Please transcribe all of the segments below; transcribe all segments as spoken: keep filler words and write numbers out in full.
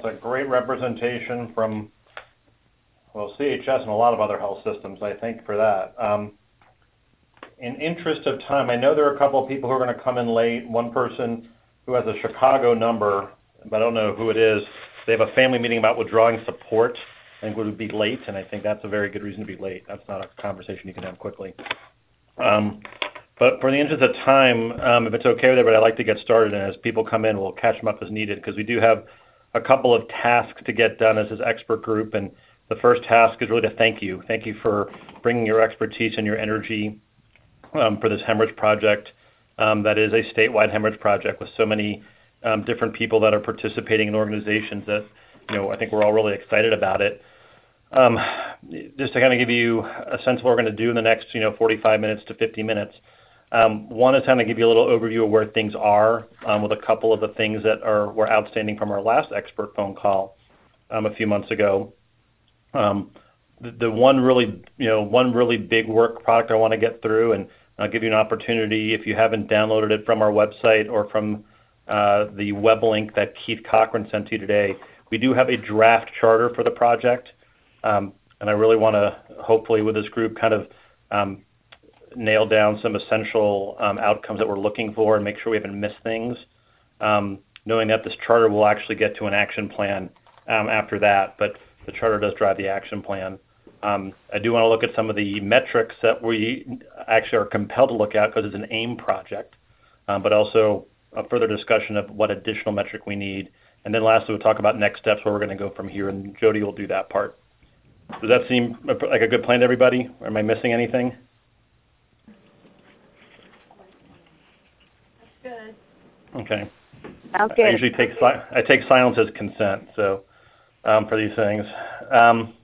That's a great representation from, well, C H S and a lot of other health systems. I thank for that. Um, in interest of time, I know there are a couple of people who are going to come in late. One person who has a Chicago number, but I don't know who it is. They have a family meeting about withdrawing support. I think would be late, and I think that's a very good reason to be late. That's not a conversation you can have quickly. Um, but for the interest of time, um, if it's okay with everybody, I'd like to get started, and as people come in, we'll catch them up as needed, because we do have a couple of tasks to get done as this expert group, and the first task is really to thank you. Thank you for bringing your expertise and your energy um, for this hemorrhage project. Um, that is a statewide hemorrhage project with so many um, different people that are participating in organizations that, you know, I think we're all really excited about it. Um, just to kind of give you a sense of what we're going to do in the next, you know, forty-five minutes to fifty minutes. Um, one is kind of give you a little overview of where things are um, with a couple of the things that are were outstanding from our last expert phone call um, a few months ago. Um, the, the one really, you know, one really big work product I want to get through, and I'll give you an opportunity if you haven't downloaded it from our website or from uh, the web link that Keith Cochran sent to you today. We do have a draft charter for the project. Um, and I really want to, hopefully with this group, kind of um, nail down some essential um, outcomes that we're looking for and make sure we haven't missed things, um, knowing that this charter will actually get to an action plan um, after that, but the charter does drive the action plan. Um, I do want to look at some of the metrics that we actually are compelled to look at because it's an AIM project, um, but also a further discussion of what additional metric we need. And then lastly, we'll talk about next steps, where we're going to go from here, and Jody will do that part. Does that seem like a good plan to everybody? Or am I missing anything? That's good. Okay. Sounds good. I usually take si I take silence as consent. So um, for these things. Um,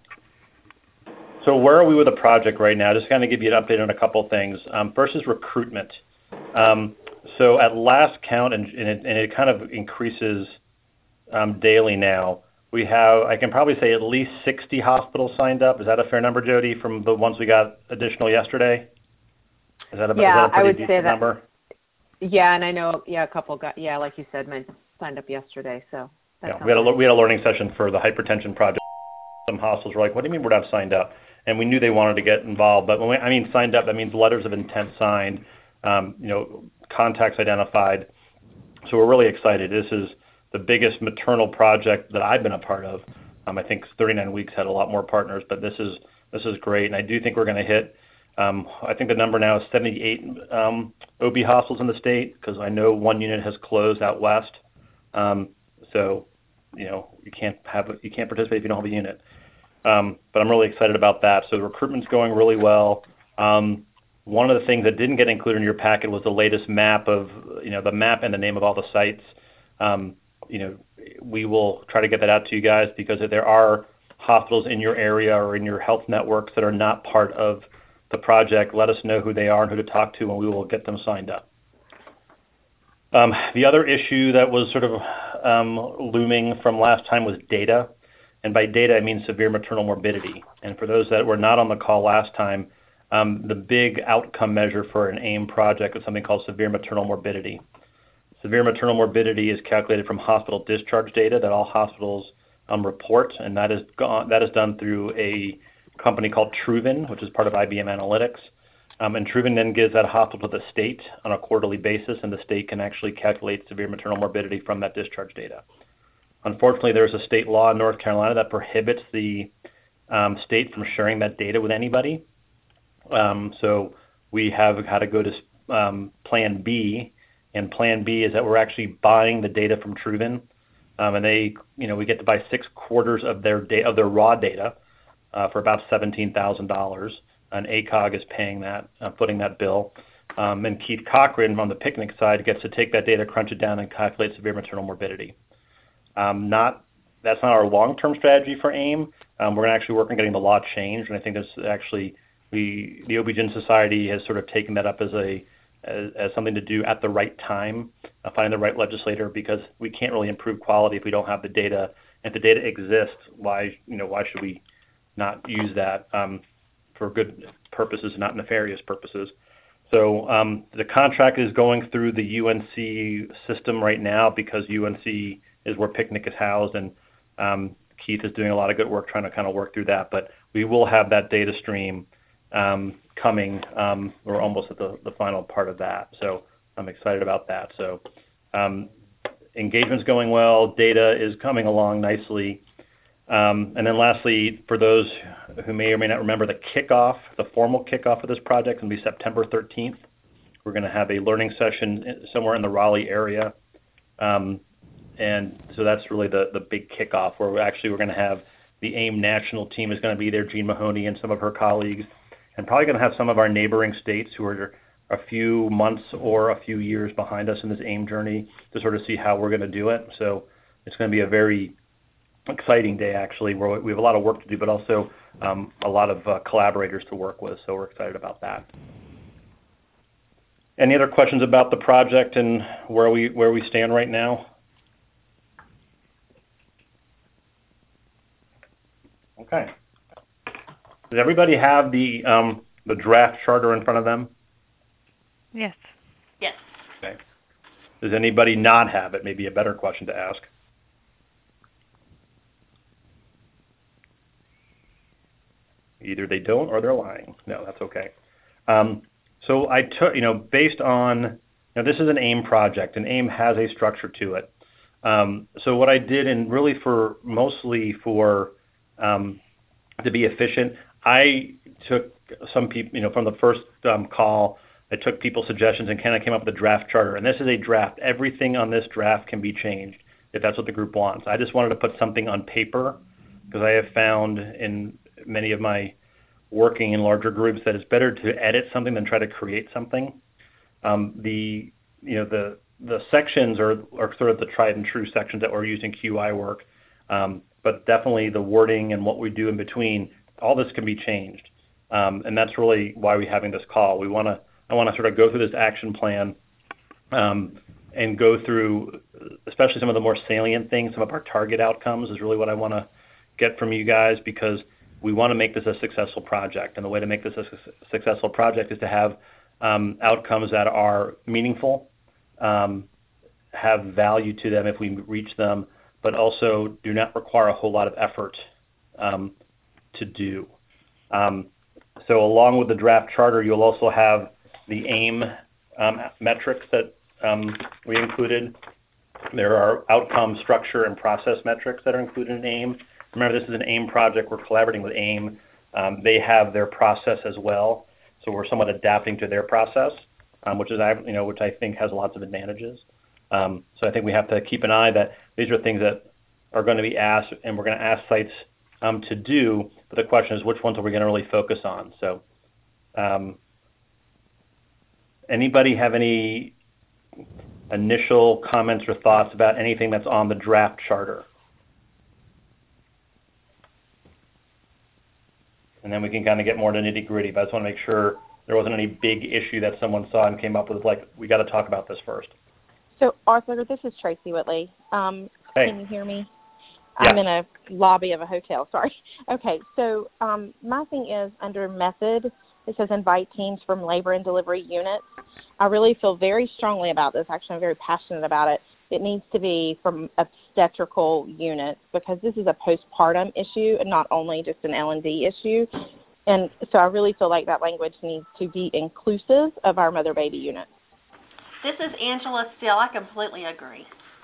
so where are we with the project right now? Just kind of give you an update on a couple of things. Um, first is recruitment. Um, so at last count, and, and, it, and it kind of increases um, daily now. We have, I can probably say, at least sixty hospitals signed up. Is that a fair number, Jody, from the ones we got additional yesterday? Is that a, yeah, is that a pretty I would decent say that, number? Yeah, and I know, yeah, a couple got, yeah, like you said, mine signed up yesterday. So that yeah, we had a good. we had a learning session for the hypertension project. Some hospitals were like, "What do you mean we're not signed up?" And we knew they wanted to get involved. But when we, I mean signed up, that means letters of intent signed, um, you know, contacts identified. So we're really excited. This is the biggest maternal project that I've been a part of. Um, I think thirty-nine weeks had a lot more partners, but this is this is great, and I do think we're going to hit. Um, I think the number now is seventy-eight um, O B hospitals in the state, because I know one unit has closed out west. Um, so, you know, you can't have you can't participate if you don't have a unit. Um, but I'm really excited about that. So the recruitment's going really well. Um, one of the things that didn't get included in your packet was the latest map of, you know, the map and the name of all the sites. Um, you know, we will try to get that out to you guys, because if there are hospitals in your area or in your health networks that are not part of the project, let us know who they are and who to talk to, and we will get them signed up. Um, the other issue that was sort of um, looming from last time was data. And by data, I mean severe maternal morbidity. And for those that were not on the call last time, um, the big outcome measure for an AIM project is something called severe maternal morbidity. Severe maternal morbidity is calculated from hospital discharge data that all hospitals um, report, and that is, gone, that is done through a company called Truven, which is part of I B M Analytics. Um, and Truven then gives that hospital to the state on a quarterly basis, and the state can actually calculate severe maternal morbidity from that discharge data. Unfortunately, there's a state law in North Carolina that prohibits the um, state from sharing that data with anybody. Um, so we have had to go to um, Plan B, and Plan B is that we're actually buying the data from Truven, um, and they, you know, we get to buy six quarters of their da of their raw data uh, for about seventeen thousand dollars, and A C O G is paying that, uh, footing that bill. Um, and Keith Cochran on the picnic side gets to take that data, crunch it down, and calculate severe maternal morbidity. Um, not, that's not our long-term strategy for AIM. Um, we're going to actually work on getting the law changed, and I think this actually, we, the O B G Y N Society has sort of taken that up as a as, as something to do at the right time, uh, finding the right legislator, because we can't really improve quality if we don't have the data. If the data exists, why you know why should we not use that um, for good purposes, not nefarious purposes? So um, the contract is going through the U N C system right now, because U N C is where Picnic is housed, and Um, Keith is doing a lot of good work trying to kind of work through that, but we will have that data stream um, coming. Um, we're almost at the, the final part of that, so I'm excited about that. So um, engagement's going well, data is coming along nicely. Um, and then lastly, for those who may or may not remember, the kickoff, the formal kickoff of this project will be September thirteenth. We're going to have a learning session somewhere in the Raleigh area. Um, and so that's really the, the big kickoff, where we're actually we're going to have the AIM national team is going to be there, Jean Mahoney and some of her colleagues, and probably going to have some of our neighboring states who are a few months or a few years behind us in this AIM journey to sort of see how we're going to do it. So it's going to be a very exciting day, actually, where we have a lot of work to do, but also um, a lot of uh, collaborators to work with, so we're excited about that. Any other questions about the project and where we where we stand right now? Okay. Does everybody have the um, the draft charter in front of them? Yes. Yes. Okay. Does anybody not have it? Maybe a better question to ask. Either they don't or they're lying. No, that's okay. Um, so I took, you know, based on, now this is an AIM project, and AIM has a structure to it. Um, so what I did, and really for, mostly for, um, to be efficient, I took some people, you know, from the first um, call, I took people's suggestions and kind of came up with a draft charter. And this is a draft. Everything on this draft can be changed if that's what the group wants. I just wanted to put something on paper, because I have found in many of my working in larger groups that it's better to edit something than try to create something. Um, the you know the the sections are, are sort of the tried and true sections that we're using Q I work, um, but definitely the wording and what we do in between, all this can be changed, um, and that's really why we're having this call. We want to I want to sort of go through this action plan um, and go through, especially some of the more salient things, some of our target outcomes is really what I want to get from you guys, because we want to make this a successful project. And the way to make this a su- successful project is to have um, outcomes that are meaningful, um, have value to them if we reach them, but also do not require a whole lot of effort um, to do. Um, so along with the draft charter, you'll also have the AIM um, metrics that um, we included. There are outcome, structure, and process metrics that are included in AIM. Remember, this is an AIM project. We're collaborating with AIM. Um, they have their process as well, so we're somewhat adapting to their process, um, which is, you know, which I think has lots of advantages. Um, so I think we have to keep an eye that these are things that are going to be asked, and we're going to ask sites um, to do. But the question is, which ones are we going to really focus on? So, um, anybody have any initial comments or thoughts about anything that's on the draft charter? And then we can kind of get more to nitty gritty, but I just want to make sure there wasn't any big issue that someone saw and came up with, like, we got to talk about this first. So, Arthur, this is Tracy Whitley. Um, hey. Can you hear me? Yeah. I'm in a lobby of a hotel, sorry. Okay, so um, my thing is under method, it says invite teams from labor and delivery units. I really feel very strongly about this. Actually, I'm very passionate about it. It needs to be from obstetrical units, because this is a postpartum issue and not only just an L and D issue. And so I really feel like that language needs to be inclusive of our mother-baby units. This is Angela Steele. I completely agree.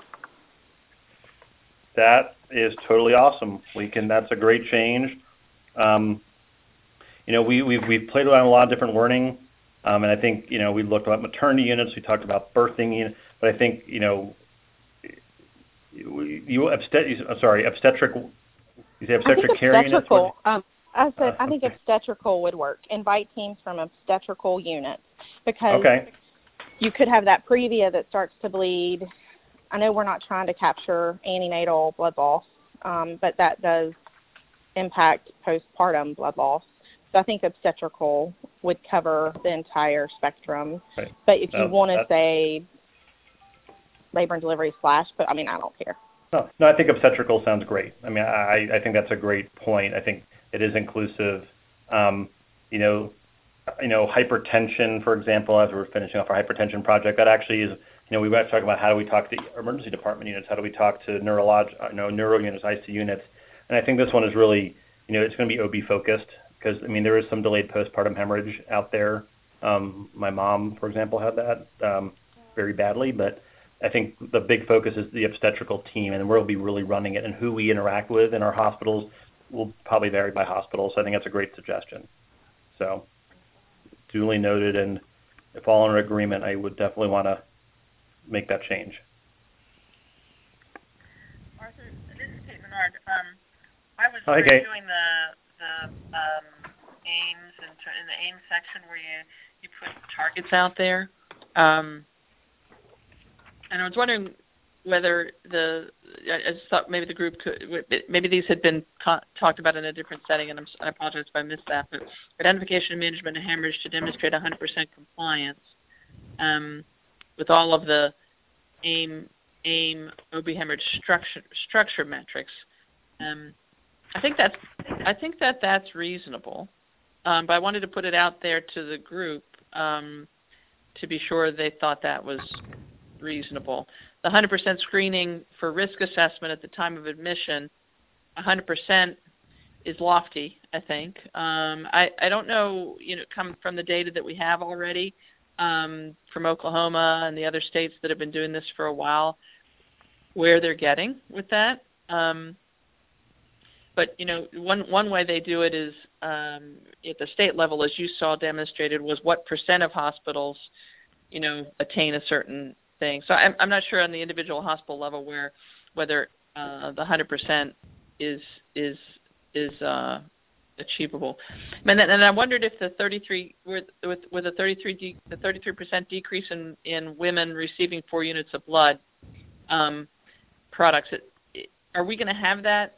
That is totally awesome. We can. That's a great change. Um, you know, we, we've, we've played around a lot of different wording, um, and I think, you know, we looked at maternity units, we talked about birthing units, but I think, you know, you, you obstet- I'm sorry, obstetric, you say obstetric I think care units? obstetrical, um, I said, Uh, I think okay. obstetrical would work. Invite teams from obstetrical units, because Okay. you could have that previa that starts to bleed. I know we're not trying to capture antenatal blood loss, um, but that does impact postpartum blood loss. So I think obstetrical would cover the entire spectrum. Right. But if No, you want to that's- say labor and delivery slash, but I mean, I don't care. No, no, I think obstetrical sounds great. I mean, I, I think that's a great point. I think it is inclusive. Um, you know, you know, hypertension, for example, as we're finishing off our hypertension project, that actually is, you know, we were talking about how do we talk to emergency department units, how do we talk to neurolog, you know, neuro units, I C U units, and I think this one is really, you know, it's going to be O B focused because, I mean, there is some delayed postpartum hemorrhage out there. Um, my mom, for example, had that um, very badly, but I think the big focus is the obstetrical team, and we'll be really running it, and who we interact with in our hospitals will probably vary by hospital, so I think that's a great suggestion. So, duly noted, and if all in agreement, I would definitely want to make that change. Arthur, this is Kate Menard. Um, I was Hi, Kate. doing the the um, aims and in the aims section where you you put targets out there, um, and I was wondering whether the I just thought maybe the group could maybe these had been co- talked about in a different setting, and I'm, I apologize if I missed that. But identification and management of hemorrhage to demonstrate one hundred percent compliance um, with all of the AIM AIM O B hemorrhage structure structure metrics. Um, I think that's I think that that's reasonable, um, but I wanted to put it out there to the group um, to be sure they thought that was reasonable. The one hundred percent screening for risk assessment at the time of admission, one hundred percent is lofty, I think. Um, I, I don't know, you know, come from the data that we have already um, from Oklahoma and the other states that have been doing this for a while, where they're getting with that. Um, but, you know, one, one way they do it is um, at the state level, as you saw demonstrated, was what percent of hospitals, you know, attain a certain thing. So I'm, I'm not sure on the individual hospital level where whether uh, the one hundred percent is is is uh, achievable. And then, and I wondered if the thirty-three with with, with a thirty-three de- the thirty-three percent decrease in, in women receiving four units of blood um, products, it, are we going to have that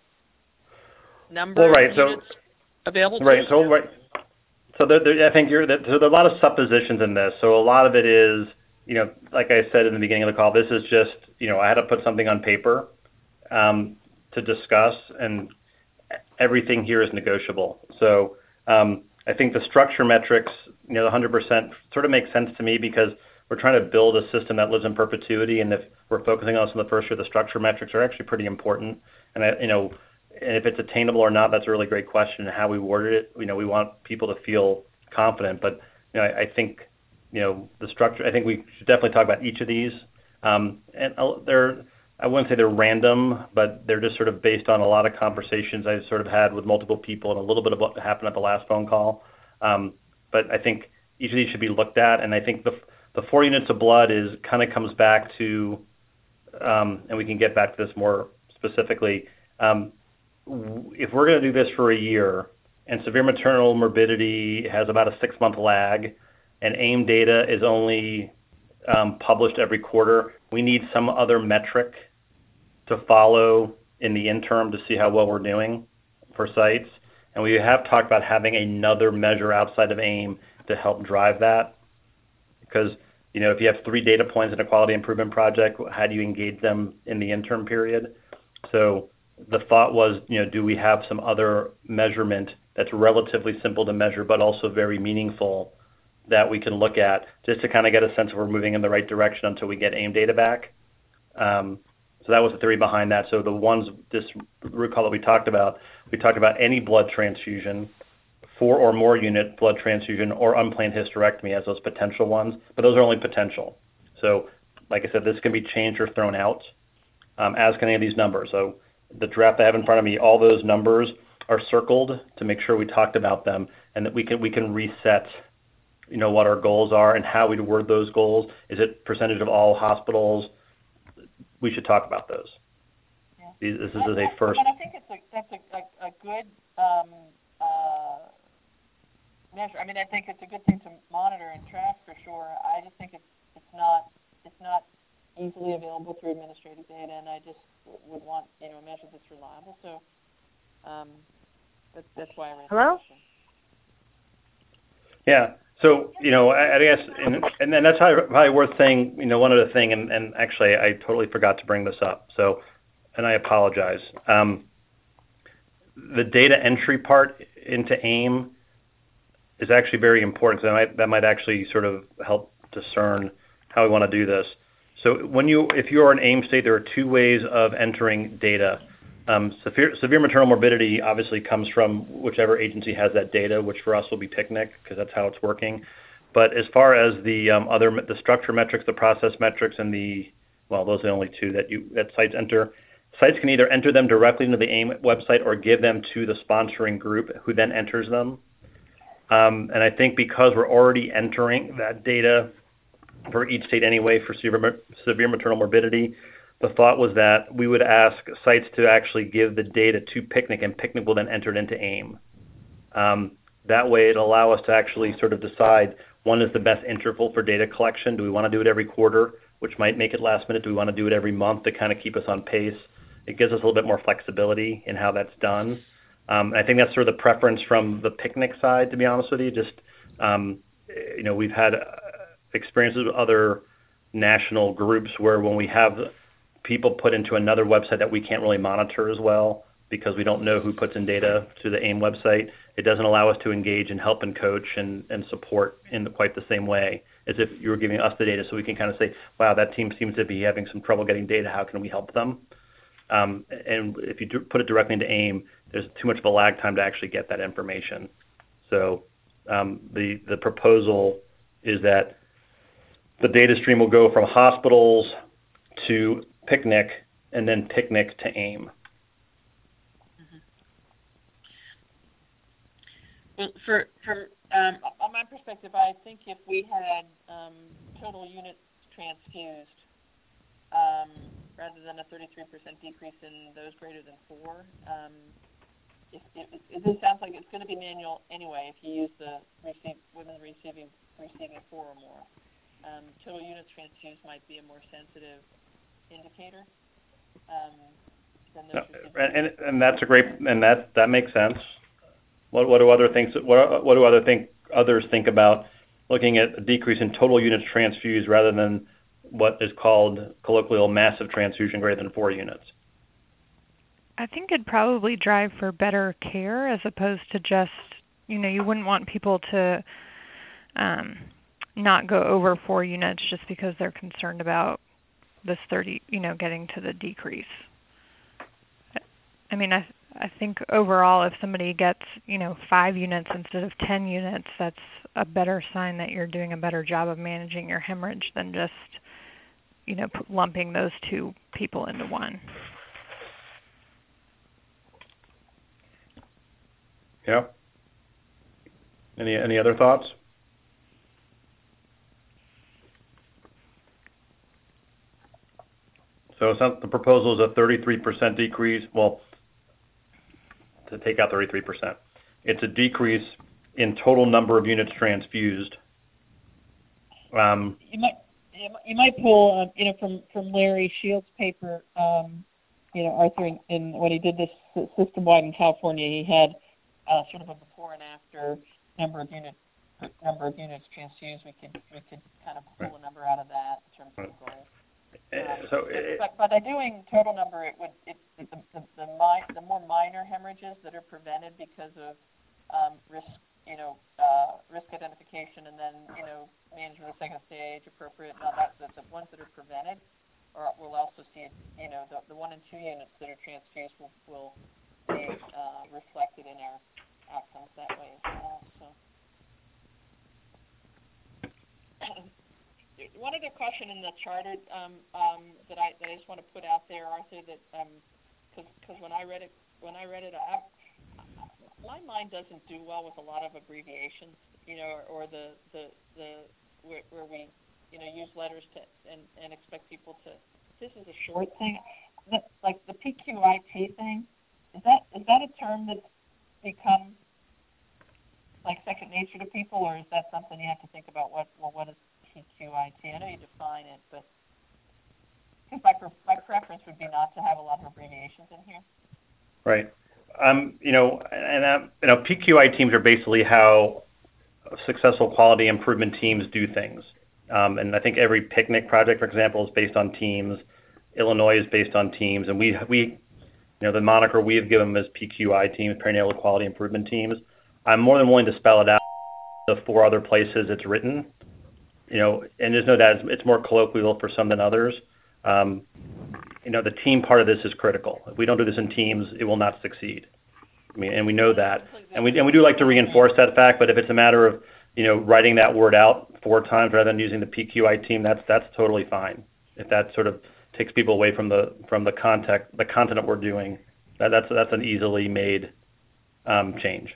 number Well, right, of so, units available? Right. To So right. So there, there, I think you're. That, so there are a lot of suppositions in this. So a lot of it is, you know, like I said in the beginning of the call, this is just, you know, I had to put something on paper um, to discuss, and everything here is negotiable. So um, I think the structure metrics, you know, the one hundred percent sort of makes sense to me because we're trying to build a system that lives in perpetuity, and if we're focusing on this in the first year, the structure metrics are actually pretty important. And I, you know, and if it's attainable or not, that's a really great question. And how we worded it, you know, we want people to feel confident. But you know, I, I think, you know, the structure. I think we should definitely talk about each of these. Um, and they're, I wouldn't say they're random, but they're just sort of based on a lot of conversations I've sort of had with multiple people and a little bit of what happened at the last phone call. Um, but I think each of these should be looked at. And I think the the four units of blood is kind of comes back to, um, and we can get back to this more specifically. Um, if we're going to do this for a year, and severe maternal morbidity has about a six-month lag, and AIM data is only um, published every quarter, we need some other metric to follow in the interim to see how well we're doing for sites. And we have talked about having another measure outside of AIM to help drive that. Because, you know, if you have three data points in a quality improvement project, how do you engage them in the interim period? So the thought was, you know, do we have some other measurement that's relatively simple to measure but also very meaningful that we can look at just to kind of get a sense of we're moving in the right direction until we get AIM data back. Um, so that was the theory behind that. So the ones, this recall that we talked about, we talked about any blood transfusion, four or more unit blood transfusion, or unplanned hysterectomy as those potential ones, but those are only potential. So like I said, this can be changed or thrown out, um, as can any of these numbers. So the draft I have in front of me, all those numbers are circled to make sure we talked about them and that we can we can reset, you know, what our goals are and how we word those goals. Is it percentage of all hospitals? We should talk about those. Yeah. This is a first. But I think it's a, that's a, a, a good um, uh, measure. I mean, I think it's a good thing to monitor and track for sure. I just think it's it's not it's not easily available through administrative data, and I just would want, you know, a measure that's reliable. So um, that's that's why I raised Hello? the question. Yeah. So, you know, I, I guess, and, and then that's probably, probably worth saying, you know, one other thing, and, and actually I totally forgot to bring this up, so, and I apologize. Um, the data entry part into AIM, is actually very important because that might, that might actually sort of help discern how we want to do this. So when you, if you are an AIM state, there are two ways of entering data. Um, severe, severe maternal morbidity obviously comes from whichever agency has that data, which for us will be PICNIC because that's how it's working. But as far as the um, other, the structure metrics, the process metrics, and the, well, those are the only two that you that sites enter. Sites can either enter them directly into the AIM website or give them to the sponsoring group who then enters them. Um, and I think because we're already entering that data for each state anyway for severe, severe maternal morbidity, the thought was that we would ask sites to actually give the data to PICNIC, and PICNIC will then enter it into AIM. Um, that way it'll allow us to actually sort of decide when is the best interval for data collection. Do we want to do it every quarter, which might make it last minute? Do we want to do it every month to kind of keep us on pace? It gives us a little bit more flexibility in how that's done. Um, and I think that's sort of the preference from the PICNIC side, to be honest with you. Just, um, you know, we've had uh, experiences with other national groups where when we have people put into another website that we can't really monitor as well because we don't know who puts in data to the AIM website, it doesn't allow us to engage and help and coach and, and support in the, quite the same way as if you were giving us the data, so we can kind of say, wow, that team seems to be having some trouble getting data. How can we help them? Um, and if you do put it directly into AIM, there's too much of a lag time to actually get that information. So um, the, the proposal is that the data stream will go from hospitals to PICNIC and then PICNIC to AIM. Mm-hmm. Well, for, for um, on my perspective, I think if we had um, total units transfused, um, rather than a thirty-three percent decrease in those greater than four. Um, it, it, it, it sounds like it's going to be manual anyway if you use the receive, women receiving receiving four or more. Um, total units transfused might be a more sensitive indicator um, than those no, and, and that's a great, and that, that makes sense. What, what do other things, what, what do other think, others think about looking at a decrease in total units transfused rather than what is called colloquial massive transfusion greater than four units? I think it'd probably drive for better care as opposed to just, you know, you wouldn't want people to um, not go over four units just because they're concerned about this thirty, you know, getting to the decrease. I mean, I I think overall if somebody gets, you know, five units instead of ten units, that's a better sign that you're doing a better job of managing your hemorrhage than just, you know, lumping those two people into one. Yeah. Any any other thoughts? So it's not, the proposal is a thirty-three percent decrease. Well, to take out thirty-three percent. It's a decrease in total number of units transfused. Um, you might you might pull, uh, you know, from from Larry Shields' paper. Um, you know, Arthur, in, in when he did this system-wide in California, he had uh, sort of a before and after number of units number of units transfused. We could we could kind of pull a number out of that in terms of the goal. Um, so it, but, but by doing total number, it would it, the the the, mi- the more minor hemorrhages that are prevented because of um, risk, you know, uh, risk identification, and then you know management of second stage, appropriate. Now that the, the ones that are prevented, or we'll also see, you know, the the one and two units that are transfused will will be uh, reflected in our outcomes that way as well. So. One other question in the charted um, um, that I that I just want to put out there, Arthur, that because um, because when I read it when I read it, I, my mind doesn't do well with a lot of abbreviations, you know, or, or the the the where, where we you know use letters to and, and expect people to. This is a short thing, like the P Q I T thing. Is that is that a term that's become like second nature to people, or is that something you have to think about? What well, what is P Q I T? I know you define it, but because my, my preference would be not to have a lot of abbreviations in here. Right. Um, you know, and uh, you know, P Q I teams are basically how successful quality improvement teams do things. Um, and I think every PICNIC project, for example, is based on teams. Illinois is based on teams, and we we, you know, the moniker we have given them is P Q I teams, perinatal quality improvement teams. I'm more than willing to spell it out the four other places it's written. You know, and there's no doubt it's, it's more colloquial for some than others. Um, you know, the team part of this is critical. If we don't do this in teams, it will not succeed. I mean, and we know that, and we and we do like to reinforce that fact. But if it's a matter of, you know, writing that word out four times rather than using the P Q I team, that's that's totally fine. If that sort of takes people away from the from the context, the content that we're doing, that, that's that's an easily made um, change.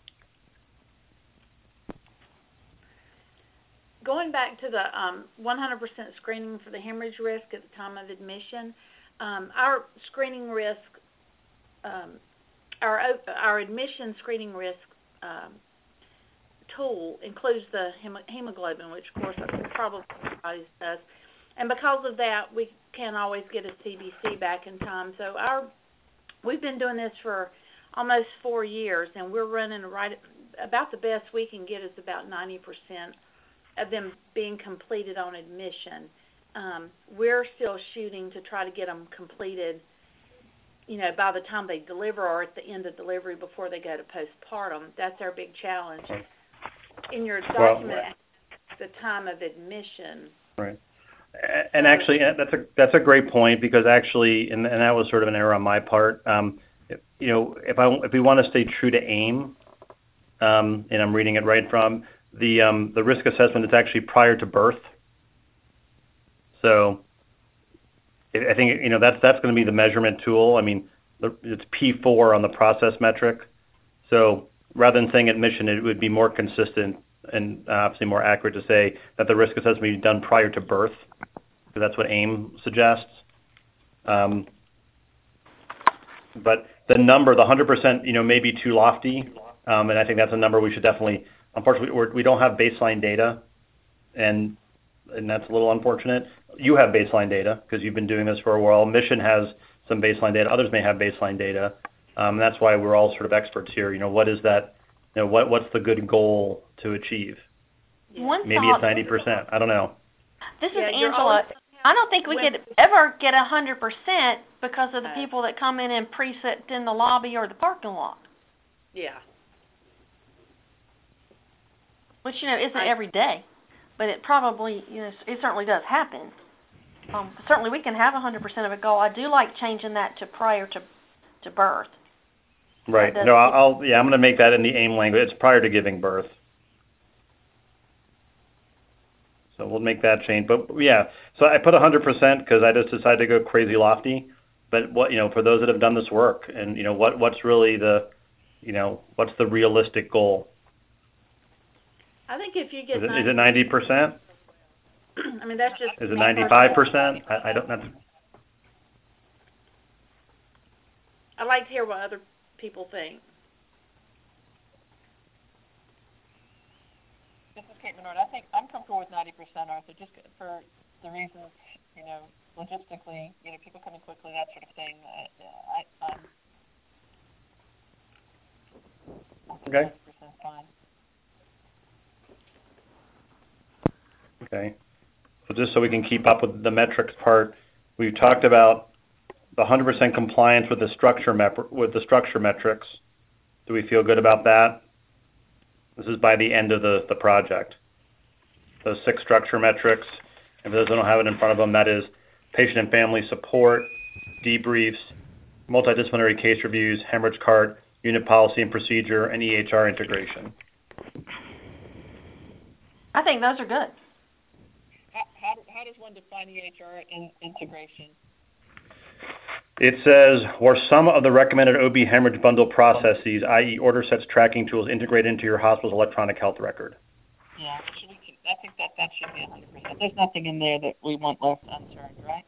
Going back to the um, one hundred percent screening for the hemorrhage risk at the time of admission, um, our screening risk, um, our our admission screening risk um, tool includes the hem- hemoglobin, which of course probably everybody does, and because of that, we can't always get a C B C back in time. So our we've been doing this for almost four years, and we're running right about the best we can get is about ninety percent of them being completed on admission. Um, we're still shooting to try to get them completed, you know, by the time they deliver or at the end of delivery before they go to postpartum. That's our big challenge. In your document, well, the time of admission. Right. And actually, that's a that's a great point, because actually, and, and that was sort of an error on my part. Um, if, you know, if I if we want to stay true to AIM, um, and I'm reading it right from the um, the risk assessment, it's actually prior to birth. So I think, you know, that's that's going to be the measurement tool. I mean, it's P four on the process metric. So rather than saying admission, it would be more consistent and obviously more accurate to say that the risk assessment be done prior to birth, because that's what AIM suggests. Um, but the number, the one hundred percent, you know, may be too lofty, um, and I think that's a number we should definitely. Unfortunately, we're, we don't have baseline data, and and that's a little unfortunate. You have baseline data because you've been doing this for a while. Mission has some baseline data. Others may have baseline data. Um, that's why we're all sort of experts here. You know, what is that? You know, what what's the good goal to achieve? One Maybe thought, it's ninety percent. I don't know. This is Yeah, you're Angela. always- I don't think we could ever get a hundred percent because of the Uh, people that come in and preset in the lobby or the parking lot, Yeah. which you know isn't I- every day, but it probably you know it certainly does happen. Um, certainly, we can have a hundred percent of a goal. I do like changing that to prior to to birth. Right. That No, does- I'll, yeah, I'm going to make that in the AIM language. It's prior to giving birth. So we'll make that change. But yeah, so I put one hundred percent because I just decided to go crazy lofty. But what, you know, for those that have done this work, and you know, what what's really the, you know, what's the realistic goal? I think if you get Is it, is it ninety percent? I mean, that's just. Is it ninety-five percent? I, I don't know. I'd like to hear what other people think. This is Kate Menard. I think I'm comfortable with ninety percent, Arthur, just for the reasons, you know, logistically, you know, people coming quickly, that sort of thing. Uh, I, um, I think Okay. ninety percent is fine. Okay. So just so we can keep up with the metrics part, we've talked about the one hundred percent compliance with the structure mep- with the structure metrics. Do we feel good about that? This is by the end of the, the project. Those six structure metrics, and for those that don't have it in front of them, that is patient and family support, debriefs, multidisciplinary case reviews, hemorrhage cart, unit policy and procedure, and E H R integration. I think those are good. How, how, how does one define E H R in, integration? It says, or some of the recommended O B hemorrhage bundle processes, that is order sets, tracking tools, integrate into your hospital's electronic health record. Yeah, should we, I think that that should be one hundred percent. There's nothing in there that we want left unturned, right?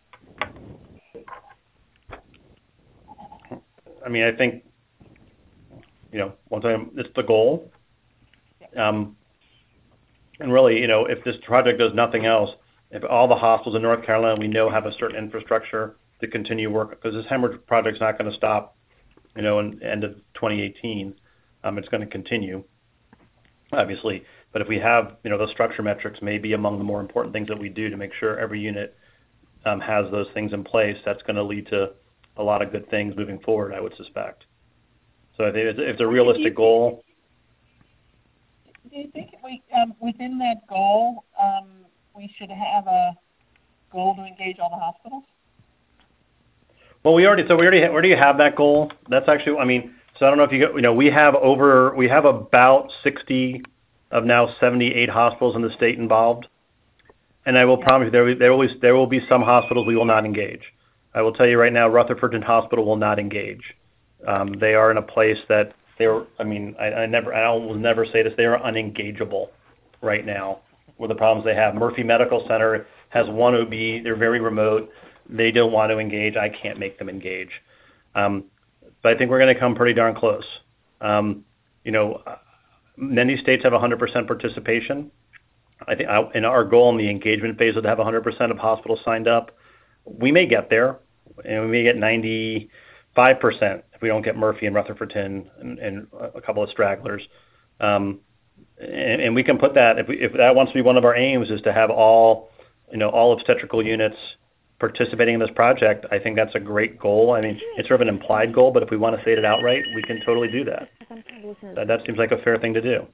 I mean, I think, you know, one time it's the goal. Um, and really, you know, if this project does nothing else, if all the hospitals in North Carolina we know have a certain infrastructure to continue work, because this hemorrhage project's not going to stop, you know, in the end of twenty eighteen. Um, it's going to continue, obviously. But if we have, you know, those structure metrics may be among the more important things that we do to make sure every unit um, has those things in place. That's going to lead to a lot of good things moving forward, I would suspect. So if it's, if it's a realistic goal. do you think we, um, within that goal, um, we should have a goal to engage all the hospitals? Well, we already so we already already have that goal. That's actually, I mean, so I don't know if you get, you know, we have over we have about sixty of now seventy-eight hospitals in the state involved, and I will promise you there will, there will there will be some hospitals we will not engage. I will tell you right now, Rutherford Hospital will not engage. Um, they are in a place that they're. I mean, I, I never I will never say this. They are unengageable right now with the problems they have. Murphy Medical Center has one O B. They're very remote. They don't want to engage. I can't make them engage. Um, but I think we're going to come pretty darn close. Um, you know, many states have one hundred percent participation. I think I, in our goal in the engagement phase is to have one hundred percent of hospitals signed up. We may get there, and we may get ninety-five percent if we don't get Murphy and Rutherfordton and, and a couple of stragglers. Um, and, and we can put that, if, we, if that wants to be one of our aims, is to have all, you know, all obstetrical units participating in this project. I think that's a great goal. I mean, it's sort of an implied goal, but if we want to state it outright, we can totally do that. That, that seems like a fair thing to do.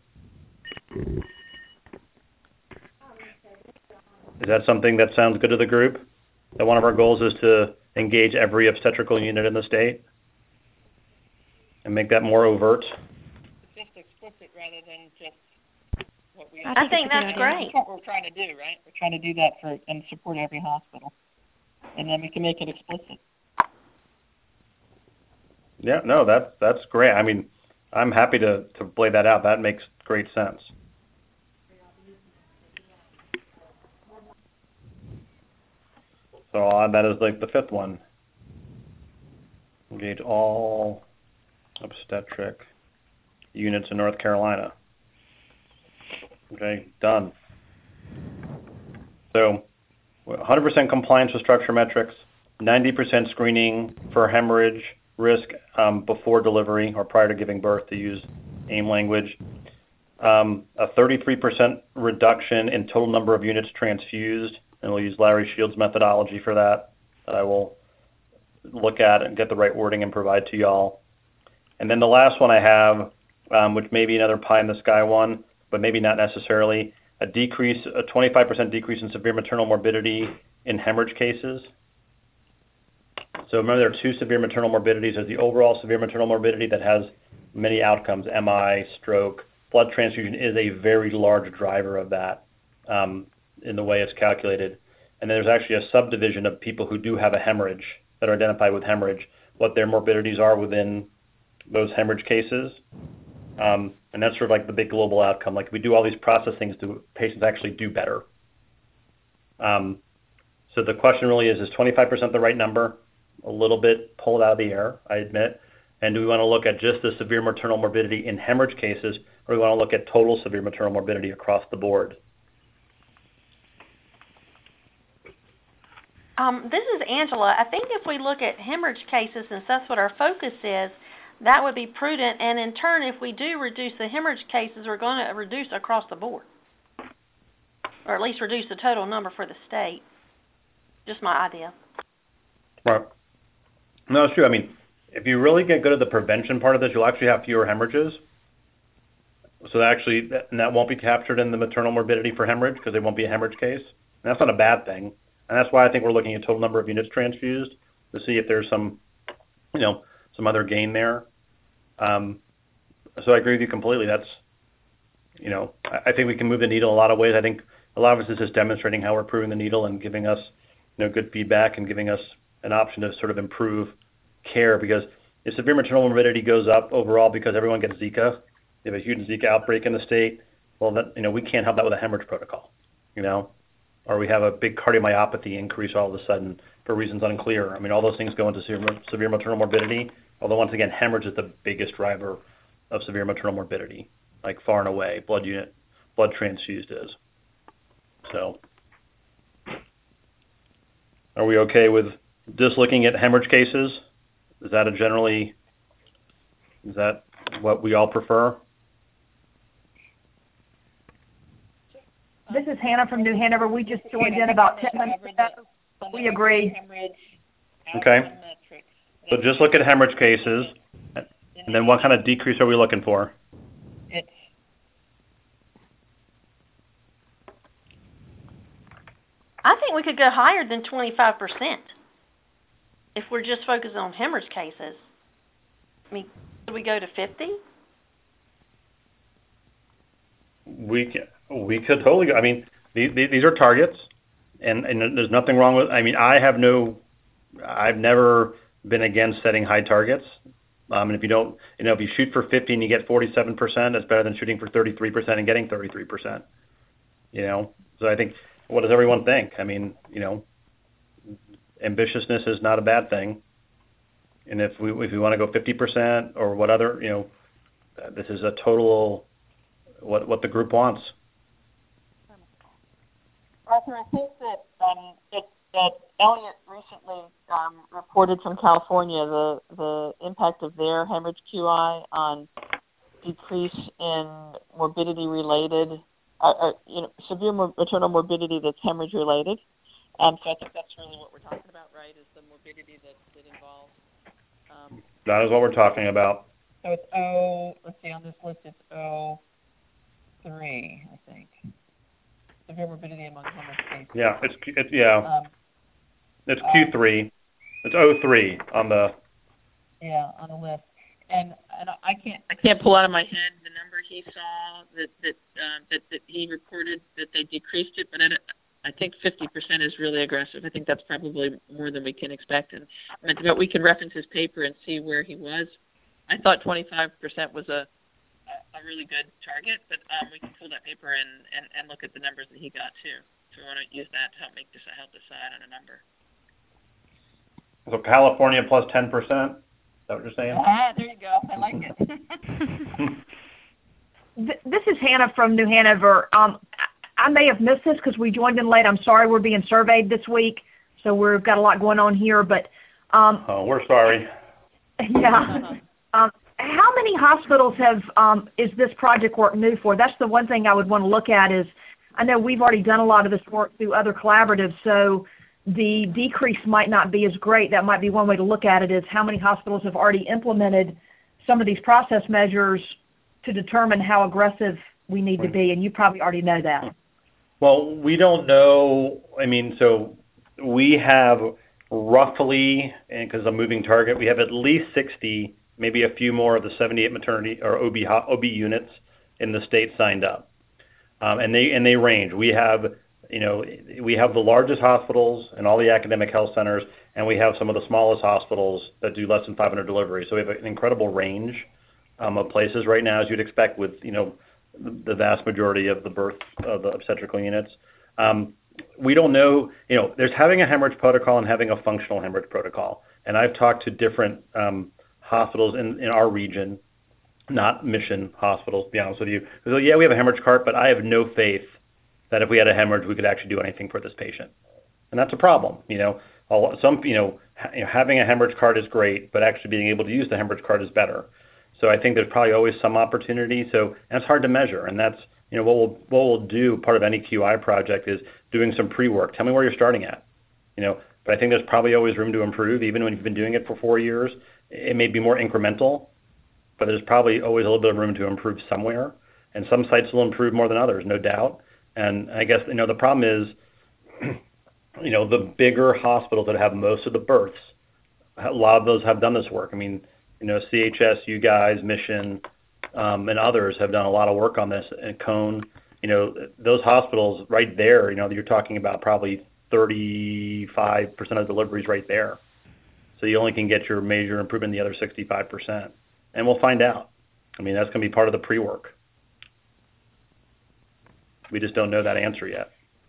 Is that something that sounds good to the group? That one of our goals is to engage every obstetrical unit in the state and make that more overt? Just explicit rather than just what we. I think that's great. That's what we're trying to do, right? We're trying to do that for and support every hospital, and then we can make it explicit. Yeah, no, that's that's great. I mean, I'm happy to to play that out. That makes great sense. So I'll add that as like the fifth one. Engage all obstetric units in North Carolina. Okay, done. So one hundred percent compliance with structure metrics, ninety percent screening for hemorrhage risk um, before delivery or prior to giving birth, to use AIM language. Um, a thirty-three percent reduction in total number of units transfused, and we'll use Larry Shields' methodology for that, that I will look at and get the right wording and provide to y'all. And then the last one I have, um, which may be another pie in the sky one, but maybe not necessarily, a decrease, a twenty-five percent decrease in severe maternal morbidity in hemorrhage cases. So remember, there are two severe maternal morbidities. There's the overall severe maternal morbidity that has many outcomes, M I, stroke. Blood transfusion is a very large driver of that um, in the way it's calculated. And then there's actually a subdivision of people who do have a hemorrhage, that are identified with hemorrhage, what their morbidities are within those hemorrhage cases. Um, and that's sort of like the big global outcome. Like, if we do all these process things, do patients actually do better? Um, so the question really is, is twenty-five percent the right number? A little bit pulled out of the air, I admit. And do we want to look at just the severe maternal morbidity in hemorrhage cases, or do we want to look at total severe maternal morbidity across the board? Um, this is Angela. I think if we look at hemorrhage cases, since that's what our focus is, that would be prudent. And in turn, if we do reduce the hemorrhage cases, we're going to reduce across the board, or at least reduce the total number for the state. Just my idea. Right. No, it's true. I mean, if you really get good at the prevention part of this, you'll actually have fewer hemorrhages. So that actually, and that won't be captured in the maternal morbidity for hemorrhage because it won't be a hemorrhage case. And that's not a bad thing. And that's why I think we're looking at total number of units transfused to see if there's some, you know, some other gain there. Um, so I agree with you completely. That's, you know, I, I think we can move the needle in a lot of ways. I think a lot of this is just demonstrating how we're improving the needle and giving us, you know, good feedback and giving us an option to sort of improve care, because if severe maternal morbidity goes up overall because everyone gets Zika, you have a huge Zika outbreak in the state, well, that, you know, we can't help that with a hemorrhage protocol, you know, or we have a big cardiomyopathy increase all of a sudden for reasons unclear. I mean, all those things go into severe, severe maternal morbidity, although once again, hemorrhage is the biggest driver of severe maternal morbidity, like far and away, blood unit, blood transfused is. So, are we okay with just looking at hemorrhage cases? Is that a generally, is that what we all prefer? This is Hannah from New Hanover. We just joined in about ten minutes ago. We agree. Okay. So just look at hemorrhage cases, and then what kind of decrease are we looking for? It's I think we could go higher than twenty-five percent if we're just focusing on hemorrhage cases. I mean, could we go to fifty? We can, we could totally go. I mean, these, these are targets, and, and there's nothing wrong with, I mean, I have no, I've never been against setting high targets. Um, and if you don't, you know, if you shoot for fifty and you get forty-seven percent, that's better than shooting for thirty-three percent and getting thirty-three percent. You know, so I think, what does everyone think? I mean, you know, ambitiousness is not a bad thing. And if we if we want to go fifty percent or what other, you know, this is a total, what what the group wants. Arthur, I think that um, that, that Elliott recently um, reported from California the the impact of their hemorrhage Q I on decrease in morbidity related, uh, uh, you know, severe mor- maternal morbidity that's hemorrhage related. Um, so I think that's really what we're talking about, right? Is the morbidity that that involves. Um, That is what we're talking about. so it's O. Let's see, on this list it's O three, I think. Severe morbidity among hemorrhage cases. Yeah, it's it's yeah, Um, it's Q three, it's O three on the. Yeah, on the list, and and I can't I can't pull out of my head the number he saw that that uh, that, that he reported that they decreased it, but I, I think fifty percent is really aggressive. I think that's probably more than we can expect, and but we can reference his paper and see where he was. I thought twenty-five percent was a a really good target, but um, we can pull that paper and, and, and look at the numbers that he got too. So we want to use that to help make this help decide on a number. So California plus ten percent. Is that what you're saying? Ah, there you go. I like it. Th- This is Hannah from New Hanover. Um, I I may have missed this because we joined in late. I'm sorry, we're being surveyed this week, so we've got a lot going on here. But um, Oh, we're sorry. yeah, um, how many hospitals have um, is this project work new for? That's the one thing I would want to look at. Is I know we've already done a lot of this work through other collaboratives, so the decrease might not be as great. That might be one way to look at it, is how many hospitals have already implemented some of these process measures to determine how aggressive we need to be, and you probably already know that. Well, we don't know. I mean, so we have roughly, and because I'm moving target, we have at least sixty, maybe a few more of the seventy-eight maternity or O B ho- O B units in the state signed up, um, and they and they range. We have, you know, we have the largest hospitals and all the academic health centers, and we have some of the smallest hospitals that do less than five hundred deliveries. So we have an incredible range um, of places right now, as you'd expect with, you know, the vast majority of the birth of the obstetrical units. Um, we don't know, you know, there's having a hemorrhage protocol and having a functional hemorrhage protocol. And I've talked to different um, hospitals in, in our region, not mission hospitals, to be honest with you. Who go, yeah, we have a hemorrhage cart, but I have no faith that if we had a hemorrhage, we could actually do anything for this patient. And that's a problem, you know. Some, you know, ha- you know, having a hemorrhage cart is great, but actually being able to use the hemorrhage cart is better. So I think there's probably always some opportunity. So, and it's hard to measure. And that's, you know, what we'll, what we'll do, part of any Q I project is doing some pre-work. Tell me where you're starting at, you know. But I think there's probably always room to improve, even when you've been doing it for four years. It may be more incremental, but there's probably always a little bit of room to improve somewhere. And some sites will improve more than others, no doubt. And I guess, you know, the problem is, you know, the bigger hospitals that have most of the births, a lot of those have done this work. I mean, you know, C H S, you guys, Mission, um, and others have done a lot of work on this. And Cone, you know, those hospitals right there, you know, you're talking about probably thirty-five percent of deliveries right there. So you only can get your major improvement in the other sixty-five percent. And we'll find out. I mean, that's going to be part of the pre-work. We just don't know that answer yet.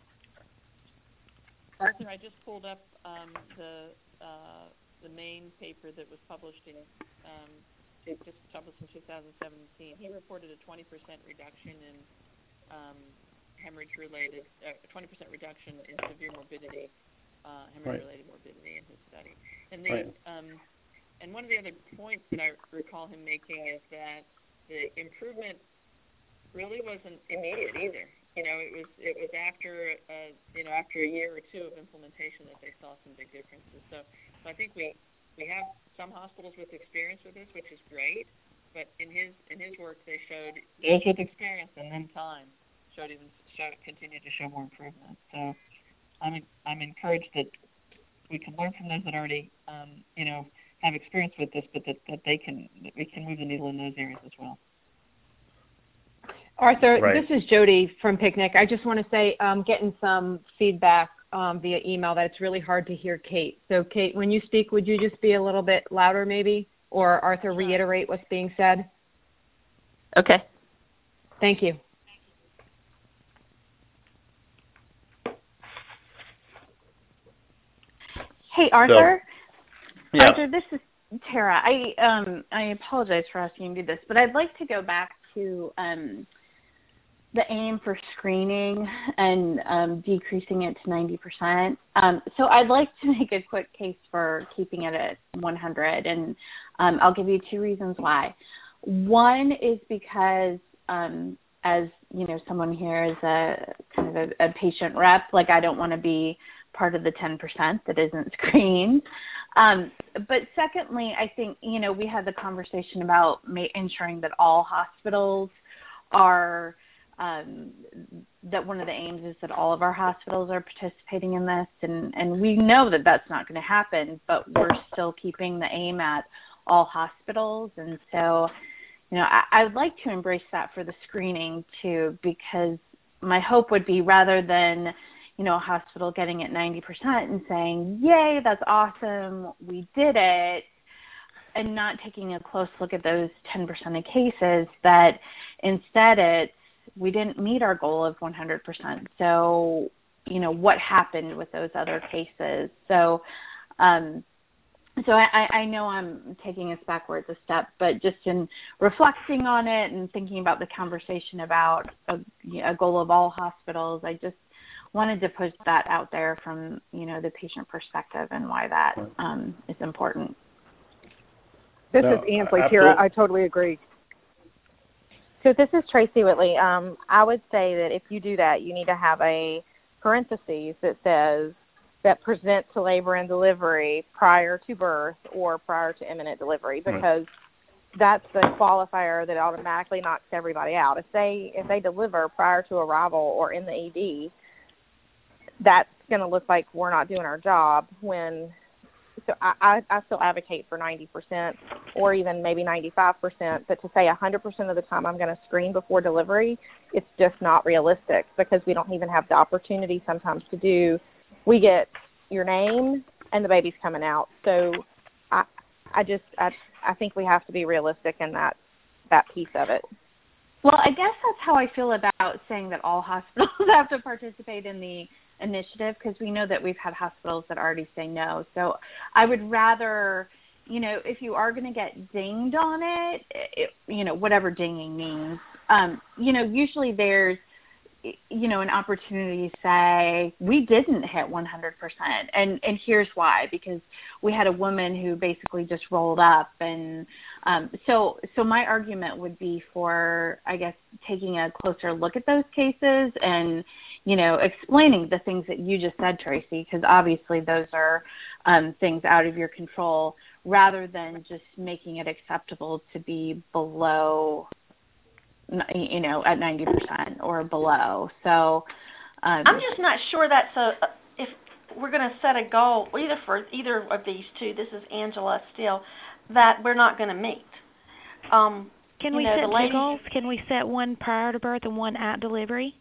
Arthur, I just pulled up um, the uh, the main paper that was published in um, it just published in two thousand seventeen. He reported a twenty percent reduction in um, hemorrhage-related, uh, twenty percent reduction in severe morbidity, uh, hemorrhage-related morbidity in his study. And the Right. um, and one of the other points that I recall him making is that the improvement really wasn't immediate either. You know, it was it was after uh, you know after a year or two of implementation that they saw some big differences. So, so I think we we have some hospitals with experience with this, which is great. But in his in his work, they showed those with experience and then time showed even showed continued to show more improvement. So, I'm I'm encouraged that we can learn from those that already, um, you know, have experience with this, but that, that they can that we can move the needle in those areas as well. Arthur, Right. this is Jody from Picnic. I just want to say, um, getting some feedback um, via email that it's really hard to hear Kate. So, Kate, when you speak, would you just be a little bit louder, maybe, or Arthur reiterate what's being said? Okay. Thank you. Hey, Arthur. So, yeah. Arthur, this is Tara. I um I apologize for asking you to do this, but I'd like to go back to um the aim for screening and um, decreasing it to ninety percent. Um, so I'd like to make a quick case for keeping it at one hundred, and um, I'll give you two reasons why. One is because, um, as you know, someone here is a kind of a, a patient rep. Like, I don't want to be part of the ten percent that isn't screened. Um, but secondly, I think, you know, we had the conversation about ma- ensuring that all hospitals are, um, that one of the aims is that all of our hospitals are participating in this. And, and we know that that's not going to happen, but we're still keeping the aim at all hospitals. And so, you know, I, I would like to embrace that for the screening too, because my hope would be, rather than, you know, a hospital getting it ninety percent and saying, yay, that's awesome, we did it, and not taking a close look at those ten percent of cases, that instead it's, we didn't meet our goal of one hundred percent. So, you know, what happened with those other cases? So, um, so I, I know I'm taking us backwards a step, but just in reflecting on it and thinking about the conversation about a, a goal of all hospitals, I just wanted to put that out there from, you know, the patient perspective and why that um, is important. This No, is Ansley, absolutely. Tara. I totally agree. So this is Tracy Whitley. Um, I would say that if you do that, you need to have a parentheses that says that present to labor and delivery prior to birth or prior to imminent delivery, because right. that's the qualifier that automatically knocks everybody out. If they if they deliver prior to arrival or in the E D, that's going to look like we're not doing our job. When so I, I, I still advocate for ninety percent or even maybe ninety-five percent, but to say one hundred percent of the time I'm going to screen before delivery, it's just not realistic, because we don't even have the opportunity sometimes to do. We get your name and the baby's coming out. So I I just I, I think we have to be realistic in that that piece of it. Well, I guess that's how I feel about saying that all hospitals have to participate in the initiative, because we know that we've had hospitals that already say no. So I would rather, you know, if you are going to get dinged on it, it, you know, whatever dinging means, um, you know, usually there's, you know, an opportunity to say, we didn't hit one hundred percent. And, and here's why, because we had a woman who basically just rolled up. And um, so, so my argument would be for, I guess, taking a closer look at those cases and, you know, explaining the things that you just said, Tracy, because obviously those are um, things out of your control, rather than just making it acceptable to be below, you know, at ninety percent or below. So um, I'm just not sure that's a, if we're going to set a goal either for either of these two, this is Angela still, that we're not going to meet. Um, Can we know, set two lady, goals? Can we set one prior to birth and one at delivery?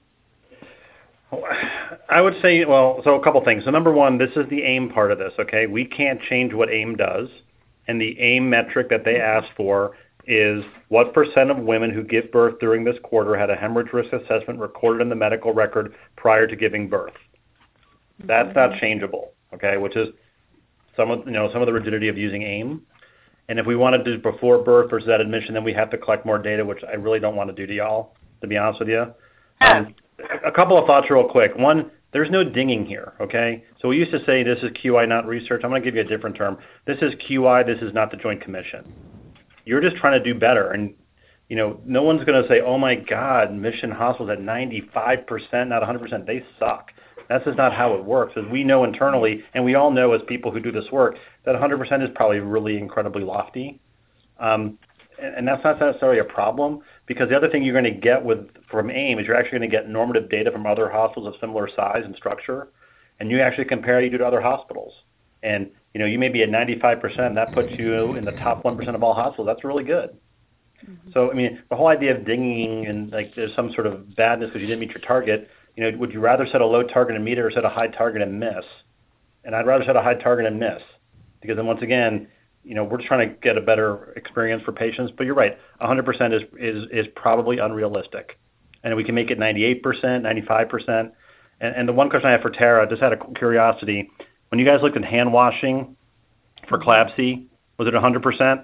I would say, well, so a couple things. So number one, this is the AIM part of this, okay? We can't change what AIM does, and the AIM metric that they asked for is what percent of women who give birth during this quarter had a hemorrhage risk assessment recorded in the medical record prior to giving birth. That's not changeable, okay, which is some of, you know, some of the rigidity of using AIM. And if we want to do before birth versus at admission, then we have to collect more data, which I really don't want to do to y'all, to be honest with you. Um, a couple of thoughts real quick. One, there's no dinging here, okay? So we used to say this is Q I, not research. I'm going to give you a different term. This is Q I. This is not the Joint Commission. You're just trying to do better. And, you know, no one's going to say, oh, my God, Mission Hospital's at ninety-five percent, not one hundred percent. They suck. That's just not how it works. As we know internally, and we all know as people who do this work, that one hundred percent is probably really incredibly lofty. Um, and, and that's not necessarily a problem, because the other thing you're going to get with from AIM is you're actually going to get normative data from other hospitals of similar size and structure. and you actually compare you to other hospitals. And, you know, you may be at ninety-five percent, that puts you in the top one percent of all hospitals. That's really good. Mm-hmm. So, I mean, the whole idea of dinging and, like, there's some sort of badness because you didn't meet your target, you know, would you rather set a low target and meet it or set a high target and miss? And I'd rather set a high target and miss because then once again, you know, we're just trying to get a better experience for patients. But you're right, one hundred percent is, is, is probably unrealistic. And we can make it ninety-eight percent, ninety-five percent. And, and the one question I have for Tara, just out of curiosity, when you guys looked at hand washing for C L A B C, was it one hundred percent?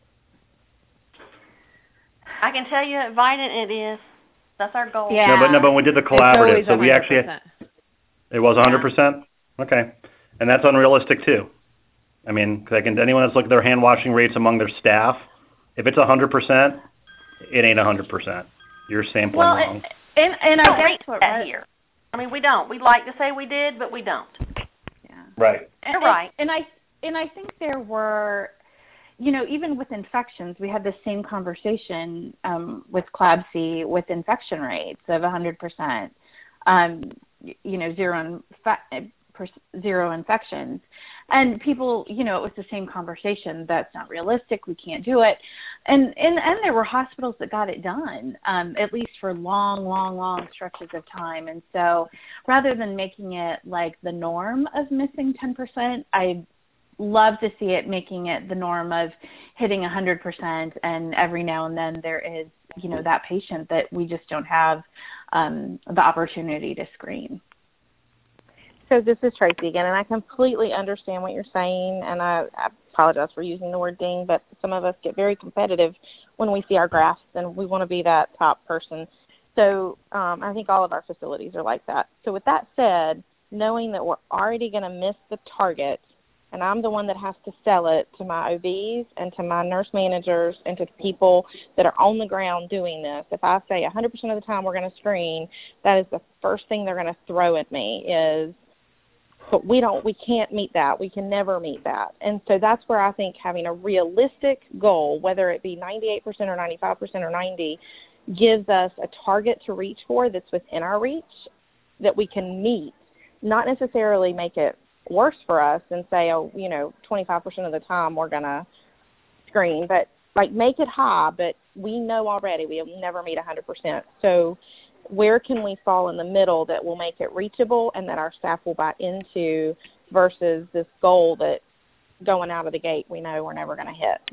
I can tell you at Vidant it is. That's our goal. Yeah. No, but, no, but when we did the collaborative, so we actually, it was one hundred percent? Yeah. Okay. And that's unrealistic too. I mean, cause I can, anyone that's looked at their hand washing rates among their staff, if it's one hundred percent, it ain't one hundred percent. You're sampling well, wrong. And, and I guess what that here. I mean, we don't. We like to say we did, but we don't. Yeah. Right. And, You're right. And, and I and I think there were, you know, even with infections, we had the same conversation um, with C L A B C with infection rates of one hundred percent. Um, you know, zero infe- zero infections. And people, you know, it was the same conversation. That's not realistic. We can't do it. And and, and there were hospitals that got it done, um, at least for long, long, long stretches of time. And so rather than making it like the norm of missing ten percent, I love to see it making it the norm of hitting one hundred percent. And every now and then there is, you know, that patient that we just don't have um, the opportunity to screen. So this is Tracy again, and I completely understand what you're saying, and I, I apologize for using the word ding, but some of us get very competitive when we see our graphs, and we want to be that top person. So um, I think all of our facilities are like that. So with that said, knowing that we're already going to miss the target, and I'm the one that has to sell it to my O Bs and to my nurse managers and to the people that are on the ground doing this. If I say one hundred percent of the time we're going to screen, that is the first thing they're going to throw at me is, but we don't, we can't meet that. We can never meet that. And so that's where I think having a realistic goal, whether it be ninety-eight percent or ninety-five percent or ninety, gives us a target to reach for that's within our reach that we can meet, not necessarily make it worse for us and say, oh, you know, twenty-five percent of the time we're going to screen, but like make it high, but we know already we'll never meet one hundred percent. So where can we fall in the middle that will make it reachable and that our staff will buy into versus this goal that going out of the gate we know we're never going to hit?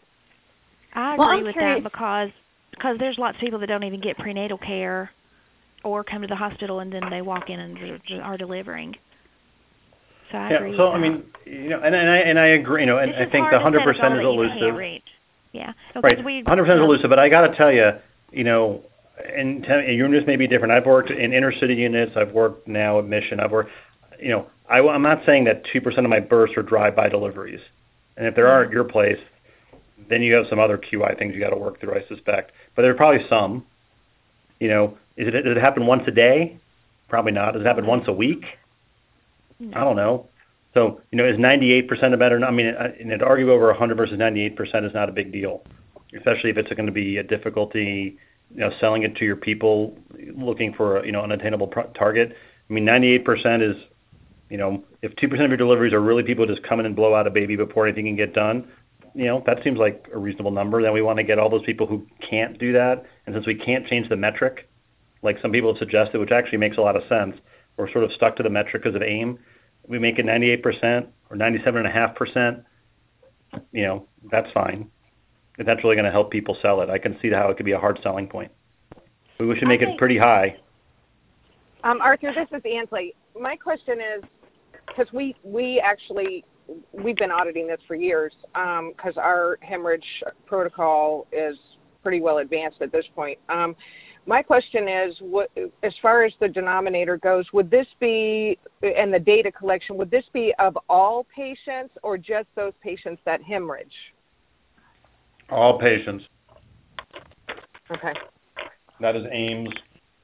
I Well, agree I'm with curious. that because because there's lots of people that don't even get prenatal care or come to the hospital and then they walk in and are delivering. So I Yeah, agree so with I that. mean, you know, and, and I and I agree, you know, and It's I just think hard the to one hundred set a percent goal is that you can't elusive. reach. Yeah. Right, Because we, one hundred percent yeah. is elusive, but I got to tell you, you know, and tell, your units may be different. I've worked in inner city units. I've worked now at Mission. I've worked, you know, I, I'm not saying that two percent of my births are drive-by deliveries. And if there are at your place, then you have some other Q I things you got to work through, I suspect. But there are probably some. You know, is it, does it happen once a day? Probably not. Does it happen once a week? No. I don't know. So, you know, is ninety-eight percent a better? I mean, and to argue over one hundred versus ninety-eight percent is not a big deal, especially if it's going to be a difficulty, you know, selling it to your people looking for a, you know, an attainable pr- target. I mean, ninety-eight percent is, you know, if two percent of your deliveries are really people just come in and blow out a baby before anything can get done, you know, that seems like a reasonable number. Then we want to get all those people who can't do that. And since we can't change the metric, like some people have suggested, which actually makes a lot of sense, we're sort of stuck to the metric because of AIM. We make it ninety-eight percent or ninety-seven point five percent, you know, that's fine. If that's really going to help people sell it, I can see how it could be a hard selling point. But we should make it pretty high. Um, Arthur, this is Ansley. My question is, because we, we actually, we've been auditing this for years, because um, our hemorrhage protocol is pretty well advanced at this point. Um, my question is, what, as far as the denominator goes, would this be, and the data collection, would this be of all patients or just those patients that hemorrhage? All patients. Okay. That is AIMS.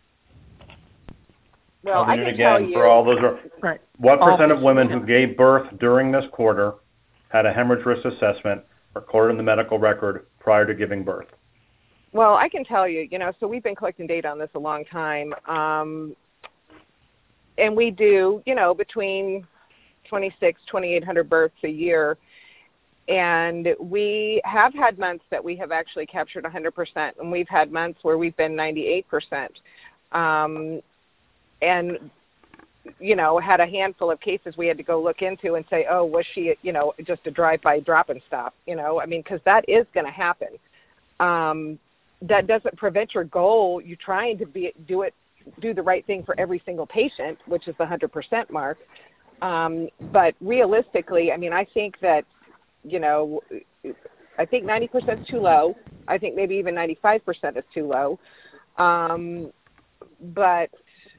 Well, I'll I do can it again tell you. for all those. Are, right. What all percent of women patients. who gave birth during this quarter had a hemorrhage risk assessment recorded in the medical record prior to giving birth? Well, I can tell you, you know, so we've been collecting data on this a long time. Um, and we do, you know, between twenty-six, twenty-eight hundred births a year. And we have had months that we have actually captured one hundred percent, and we've had months where we've been ninety-eight percent. Um, and, you know, had a handful of cases we had to go look into and say, oh, was she, you know, just a drive-by drop and stop, you know, I mean, because that is going to happen. Um, that doesn't prevent your goal. You're trying to be, do it, do the right thing for every single patient, which is the one hundred percent mark. Um, but realistically, I mean, I think that, you know, I think ninety percent is too low. I think maybe even ninety-five percent is too low. Um, but,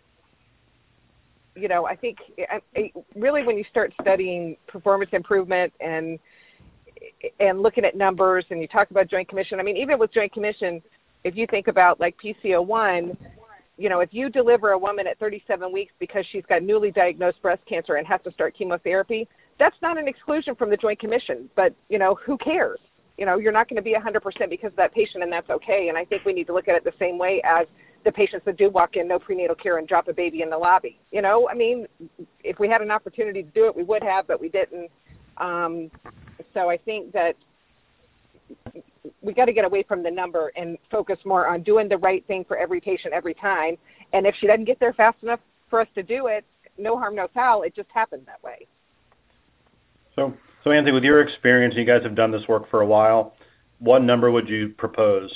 you know, I think I, I, really when you start studying performance improvement and and looking at numbers and you talk about Joint Commission, I mean, even with Joint Commission, if you think about like P C O one, you know, if you deliver a woman at thirty-seven weeks because she's got newly diagnosed breast cancer and has to start chemotherapy, that's not an exclusion from the Joint Commission. But, you know, who cares? You know, you're not going to be one hundred percent because of that patient, and that's okay. And I think we need to look at it the same way as the patients that do walk in, no prenatal care, and drop a baby in the lobby. You know, I mean, if we had an opportunity to do it, we would have, but we didn't. Um, so I think that we got to get away from the number and focus more on doing the right thing for every patient every time. And if she doesn't get there fast enough for us to do it, no harm, no foul. It just happened that way. So, so Anthony, with your experience, you guys have done this work for a while. What number would you propose?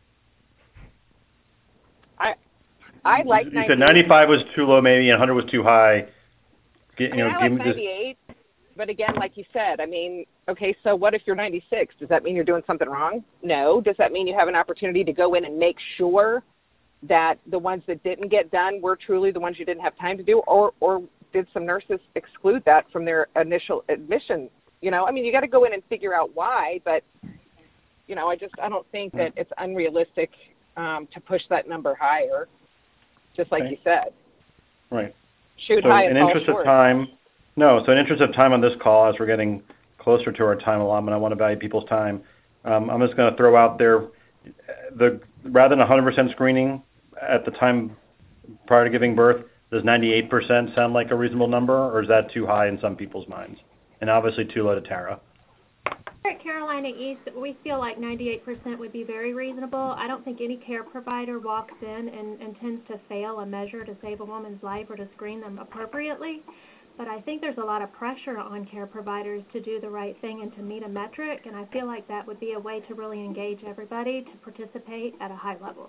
I, I like. You said ninety-five was too low, maybe, and one hundred was too high. Get, you I, know, mean, I give like me ninety-eight, this... but again, like you said, I mean, okay, so what if you're ninety-six? Does that mean you're doing something wrong? No. Does that mean you have an opportunity to go in and make sure that the ones that didn't get done were truly the ones you didn't have time to do, or or did some nurses exclude that from their initial admission? You know, I mean, you got to go in and figure out why, but, you know, I just, I don't think that it's unrealistic um, to push that number higher, just like okay. you said. Right. Shoot so high in and fall interest short. of time, no, so in interest of time on this call, as we're getting closer to our time allotment, I want to value people's time. Um, I'm just going to throw out there, the rather than one hundred percent screening at the time prior to giving birth, does ninety-eight percent sound like a reasonable number, or is that too high in some people's minds? And obviously too low to Tara. At Carolina East, we feel like ninety-eight percent would be very reasonable. I don't think any care provider walks in and intends to fail a measure to save a woman's life or to screen them appropriately. But I think there's a lot of pressure on care providers to do the right thing and to meet a metric, and I feel like that would be a way to really engage everybody to participate at a high level.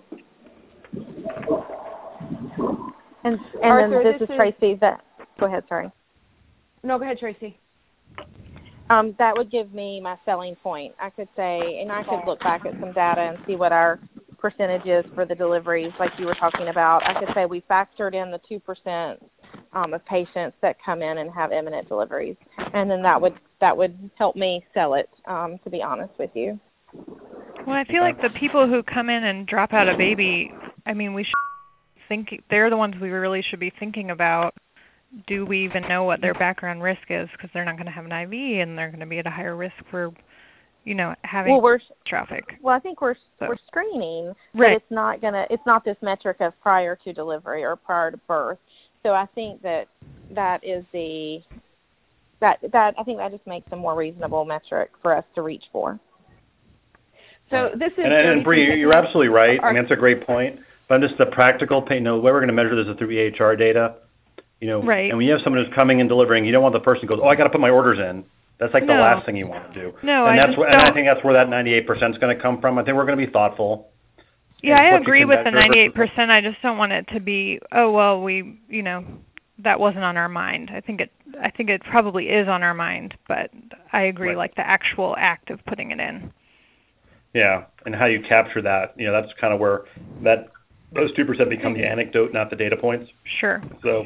And, and Arthur, then this, this is is Tracy. That go ahead. Sorry. No, go ahead, Tracy. Um, that would give me my selling point. I could say, and I could look back at some data and see what our percentage is for the deliveries, like you were talking about. I could say we factored in the two percent um, of patients that come in and have imminent deliveries, and then that would that would help me sell it. Um, to be honest with you. Well, I feel like the people who come in and drop out a baby, I mean, we should think they're the ones we really should be thinking about. Do we even know what their background risk is? Because they're not going to have an I V, and they're going to be at a higher risk for, you know, having well, we're, traffic. Well, I think we're so. we're screening, right. but it's not gonna. It's not this metric of prior to delivery or prior to birth. So I think that that is the that that I think that just makes a more reasonable metric for us to reach for. So this is and, and, and Bree, you're absolutely right. I mean, that's a great point. But just the practical pain. You know, the way we're going to measure this is through E H R data. You know, right. And when you have someone who's coming and delivering, you don't want the person who goes, "Oh, I got to put my orders in." That's like no. the last thing you want to do. No, and I that's just wh- and I think that's where that ninety-eight percent is going to come from. I think we're going to be thoughtful. Yeah, I agree with the ninety-eight percent. I just don't want it to be, oh well, we, you know, that wasn't on our mind. I think it, I think it probably is on our mind, but I agree, right. like the actual act of putting it in. Yeah, and how you capture that, you know, that's kind of where that those two percent become the anecdote, not the data points. Sure. So.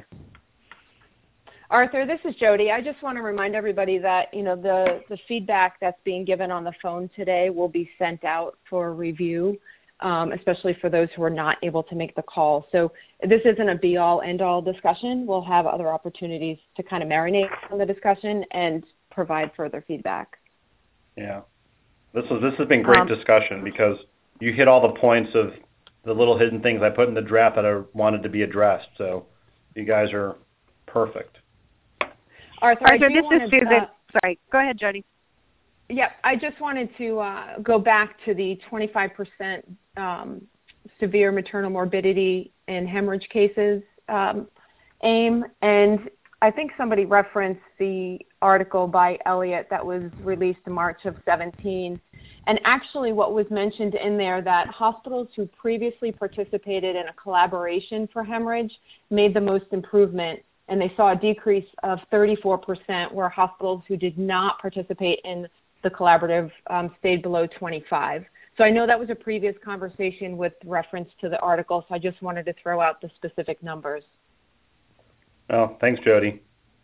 Arthur, this is Jody. I just want to remind everybody that, you know, the, the feedback that's being given on the phone today will be sent out for review, um, especially for those who are not able to make the call. So this isn't a be-all, end-all discussion. We'll have other opportunities to kind of marinate on the discussion and provide further feedback. Yeah. This was this has been great um, discussion because you hit all the points of the little hidden things I put in the draft that I wanted to be addressed. So you guys are Perfect. Arthur, Arthur, I do this wanna, is Susan. Uh, Sorry, go ahead, Jody. Yeah, I just wanted to uh, go back to the twenty-five percent um, severe maternal morbidity in hemorrhage cases, um, AIM, and I think somebody referenced the article by Elliott that was released in March of seventeen. And actually what was mentioned in there that hospitals who previously participated in a collaboration for hemorrhage made the most improvement, and they saw a decrease of thirty-four percent, where hospitals who did not participate in the collaborative um, stayed below twenty-five. So I know that was a previous conversation with reference to the article, so I just wanted to throw out the specific numbers. Oh, thanks, Jody.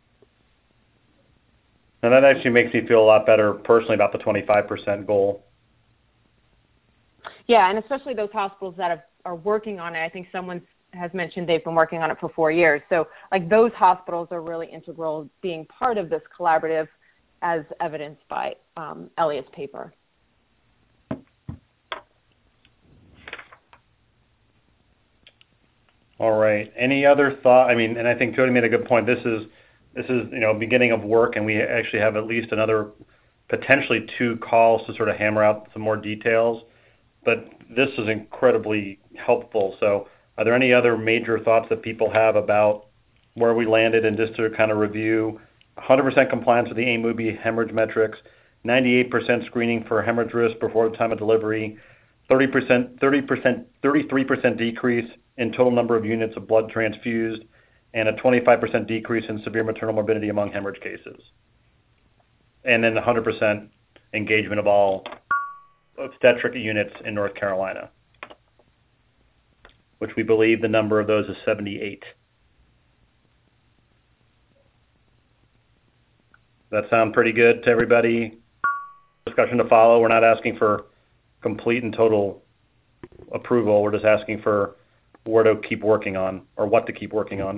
And that actually makes me feel a lot better personally about the twenty-five percent goal. Yeah, and especially those hospitals that have, are working on it. I think someone has mentioned they've been working on it for four years. So, like, those hospitals are really integral, being part of this collaborative, as evidenced by um, Elliott's paper. All right. Any other thought? I mean, and I think Jody made a good point. This is, this is, you know, beginning of work, and we actually have at least another, potentially two calls to sort of hammer out some more details. But this is incredibly helpful. So are there any other major thoughts that people have about where we landed? And just to kind of review, one hundred percent compliance with the AIM-U B hemorrhage metrics, ninety-eight percent screening for hemorrhage risk before the time of delivery, thirty percent, thirty percent, thirty-three percent decrease in total number of units of blood transfused, and a twenty-five percent decrease in severe maternal morbidity among hemorrhage cases. And then one hundred percent engagement of all obstetric units in North Carolina, which we believe the number of those is seventy-eight. That sound pretty good to everybody? Discussion to follow. We're not asking for complete and total approval. We're just asking for where to keep working on, or what to keep working on.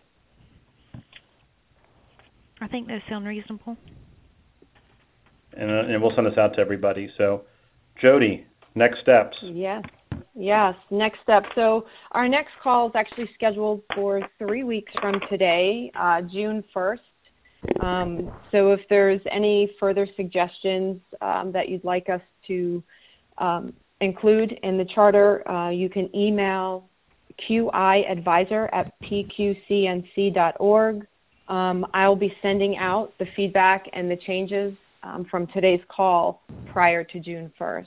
I think those sound reasonable. And, uh, and we'll send this out to everybody. So, Jody, next steps. Yes. Yes, next step. So our next call is actually scheduled for three weeks from today, uh, June first. Um, so if there's any further suggestions um, that you'd like us to um, include in the charter, uh, you can email qiadvisor at p q c n c dot org. Um, I'll be sending out the feedback and the changes um, from today's call prior to June first.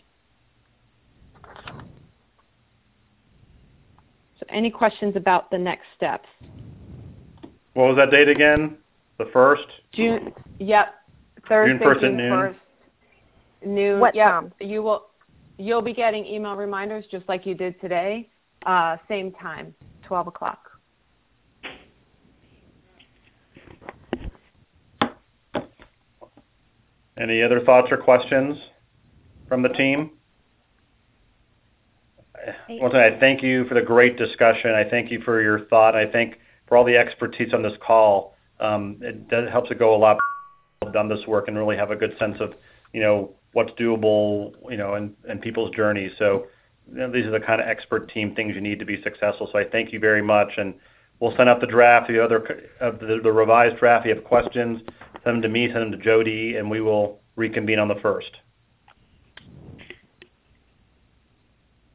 So any questions about the next steps? What was that date again? The first? June, yep, Thursday, June first at June noon? first, noon. What yep. time? You will, you'll be getting email reminders just like you did today, uh, same time, twelve o'clock. Any other thoughts or questions from the team? Once again, I thank you for the great discussion. I thank you for your thought. I thank for all the expertise on this call. Um, it does, helps it go a lot. I've done this work and really have a good sense of, you know, what's doable, you know, and, and people's journeys. So, you know, these are the kind of expert team things you need to be successful. So I thank you very much, and we'll send out the draft, the other, uh, the, the revised draft. If you have questions, send them to me, send them to Jody, and we will reconvene on the first.